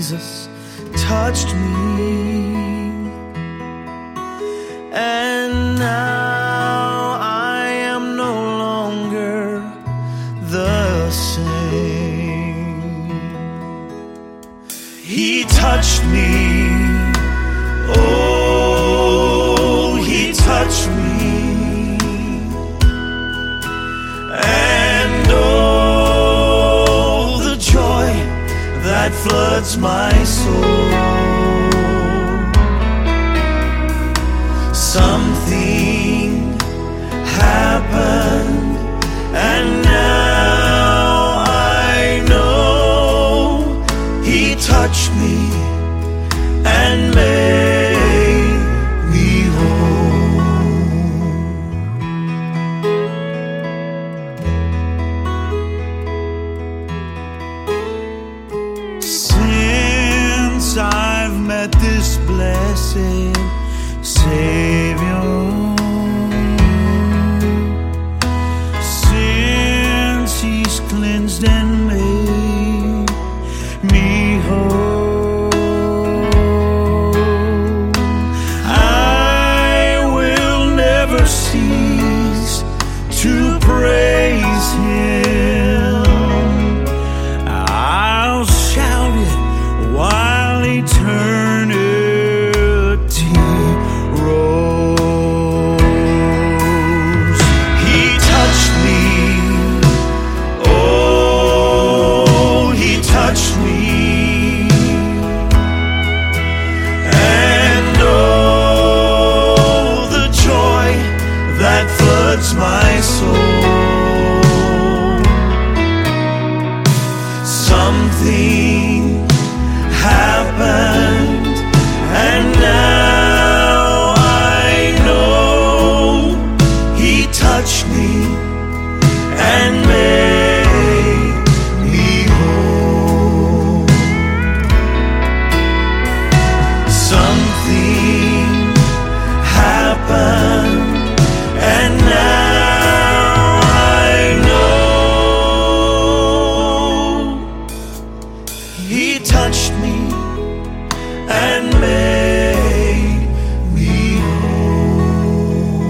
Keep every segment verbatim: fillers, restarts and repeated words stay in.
Jesus touched me, and now I am no longer the same. He touched me, oh, he touched me, and oh, the joy that floods my soul. Something happened, and now I know he touched me and made me whole. Since I've met this blessed Savior, since he's cleansed and made me whole, I will never cease to praise him. I'll shout it while eternity rolls. He touched me, oh, he touched me, and oh, the joy that floods my soul. Something happened, and now I know he touched me and made me whole. Something happened, and now I know he touched me and made me whole.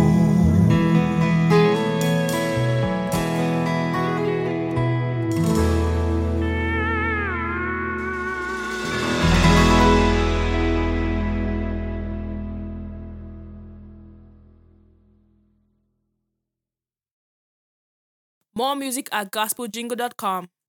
More music at gospel jingle dot com.